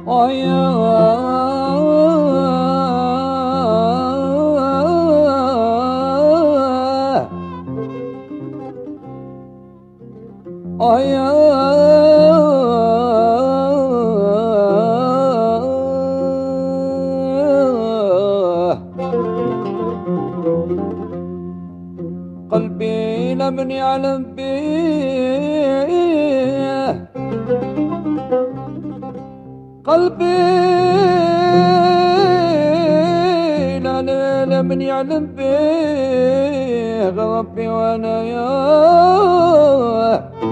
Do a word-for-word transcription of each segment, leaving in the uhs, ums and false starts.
قلبي لم يعلم به، قلبي لا لم يعلم به ربي وانا ياه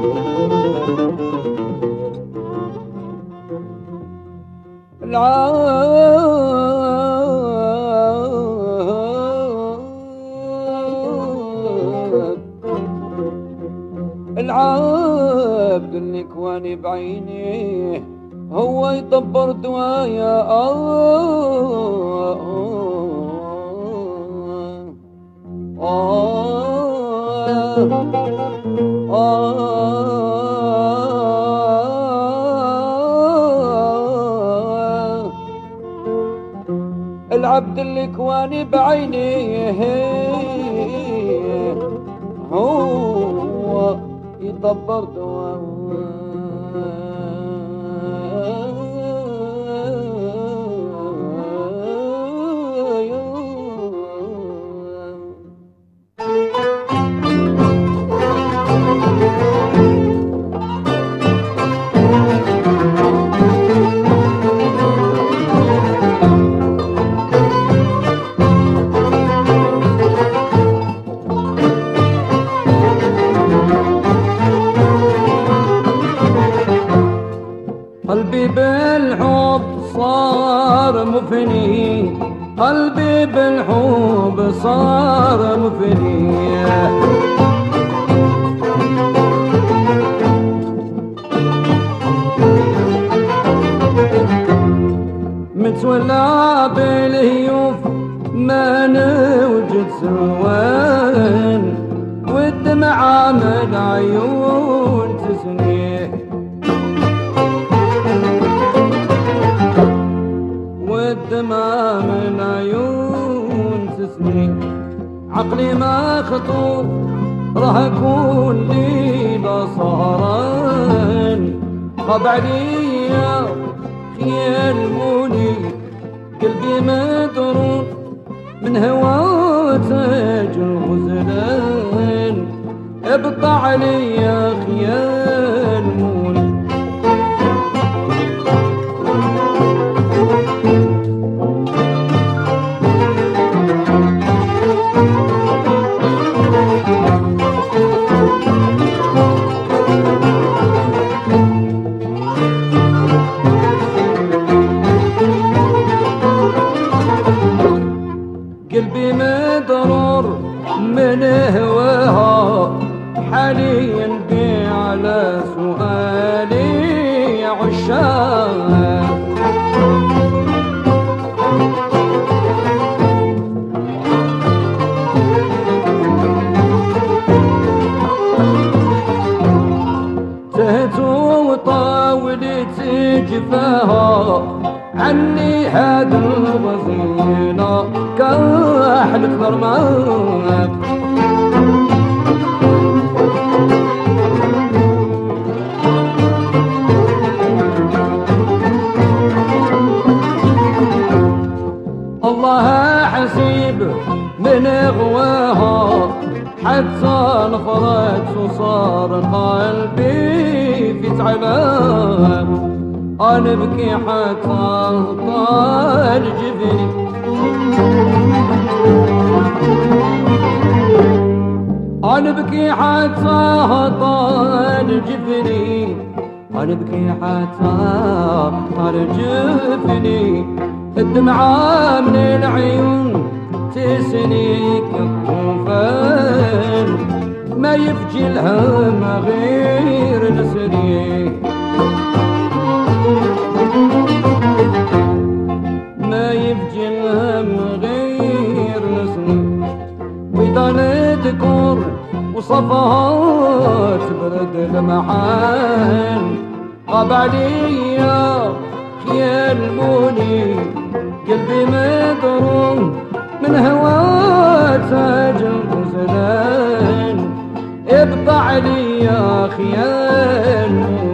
العبد اللي كواني بعينيه هو يدبر دوايا آه آه آه العبد اللي كواني بعينيه هو يدبر دوايا قلبي بالحب صار مفني، قلبي بالحب صار مفني، متولى بالهيوف ما نوجد سوان، والدمعة من عيون تسنيه، والدمع من عيون تسني، عقلي ما خطوف راح اكون ليلة سهران، خاب عليا خيال موني، قلبي مدرون من هواتك الغزلان، ابطى عليا خيال موني. قلبي مضرور من هواها حاليا بي على سؤالي عشاق، تهت وطاولت جفاها عني هاد الغزينة كحلك ضرمات، الله حسيب من غواها حتى نفرت وصار قلبي في تعبان، أنا بكي حتى طال جفني، أنا بكي حتى طال جفني، أنا بكي حتى طال جفني، الدمعة من العيون تسني كالطوفان، ما يفجي الهم غير نسري، ما يفجي الهم غير نسري، وإذا نذكر وصفها تبرد المحان، غاب عليا خيال موني قلبي مدروم من هواك غزلان ابقى علي يا خيال موني